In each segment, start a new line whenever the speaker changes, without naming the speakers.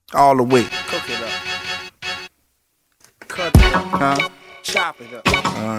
all the way.
Cook it up. Cut it up. Chop it up.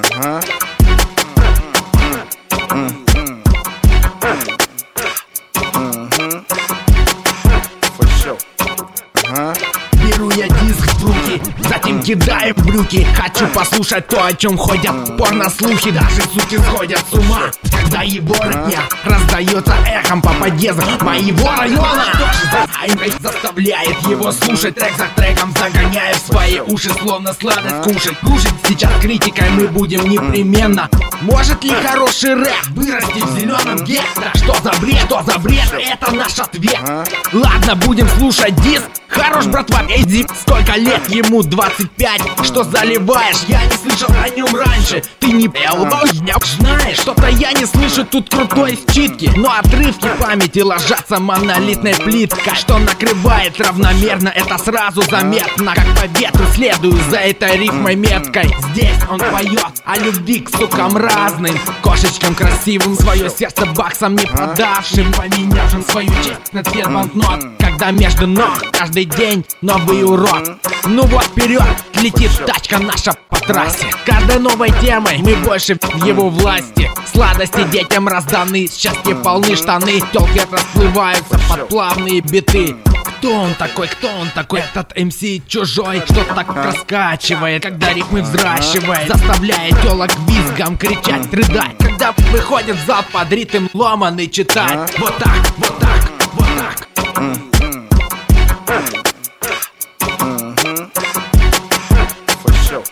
For sure.
Беру я диск в руки, затем кидаю в брюки. Хочу послушать то, о чем ходят порнослухи. Даже суки сходят с ума, когда его рытня раздается эхом по подъездам моего района. Заставляет его слушать трек за треком, загоняя в свои уши, словно сладость кушать. Кушать сейчас критикой мы будем непременно. Может ли хороший рэп вырасти в зеленом гетто? Что за бред, это наш ответ. Ладно, будем слушать диск. Хорош, братва, иди. Сколько лет ему? 25. Что заливаешь? Я не слышал о нем раньше. Ты не знаешь, что-то я не слышу тут крутой считки. Но отрывки памяти ложатся монолитной плиткой, что накрывает равномерно, это сразу заметно. Как по ветру следую за этой рифмой меткой. Здесь он поет о любви к сукам разным, кошечкам красивым, свое сердце баксам не продавшим, поменявшим свою честь на цвет банкнот. Когда между ног каждый день новый урод. Ну вот вперед летит тачка наша по трассе. Каждой новой темой мы больше в его власти. Сладости детям разданы, счастье полны штаны. Тёлки расплываются под плавные биты. Кто он такой, этот МС чужой? Что так раскачивает, когда рифмы взращивает, заставляет тёлок визгом кричать, рыдать, когда выходит в зал под ритм ломаный читать. Вот так, вот так, вот так.
For sure.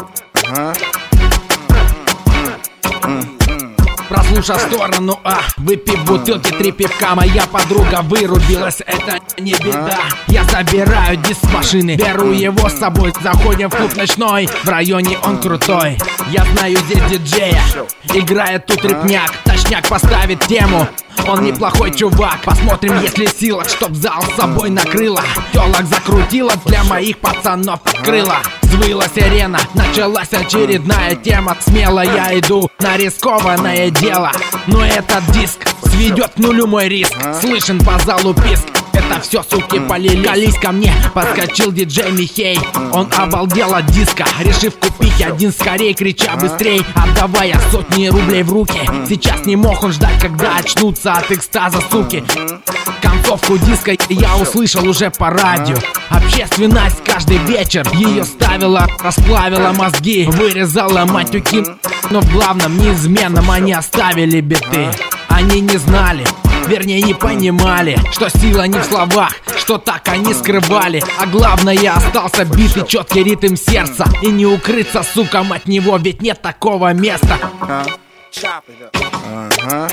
Прослушав сторону А, выпив бутылки 3 пивка, моя подруга вырубилась, это не беда. Я забираю диск с машины, беру его с собой, заходим в клуб ночной, в районе он крутой. Я знаю здесь диджея, играет тут репняк, точняк поставит тему. Он неплохой чувак, посмотрим, есть ли сила, чтоб зал с собой накрыло. Тёлок закрутила, для моих пацанов открыла. Взвыла сирена, началась очередная тема. Смело я иду на рискованное дело, но этот диск сведет к нулю мой риск. Слышен по залу писк, это все суки полили. Колись ко мне, подскочил диджей Михей. Он обалдел от диска, решив купить один скорей, крича быстрей, отдавая сотни рублей в руки. Сейчас не мог он ждать, когда очнутся от экстаза суки. Концовку диска я услышал уже по радио. Общественность каждый вечер ее ставила, расплавила мозги, вырезала матюки. Но в главном неизменном они оставили биты. Они не знали, вернее не понимали, что сила не в словах, что так они скрывали. А главное, остался битый четкий ритм сердца. И не укрыться, сукам, от него, ведь нет такого места.
Chop it up.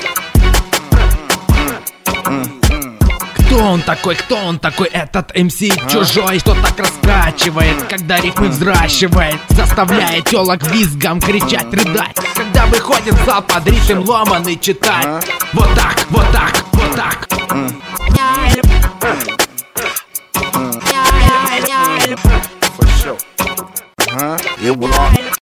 Кто он такой, этот МС чужой? Что так раскачивает, когда рифмы взращивает, заставляет тёлок визгом кричать, рыдать, когда выходит в зал под ритм ломаный читать. Вот так, вот так.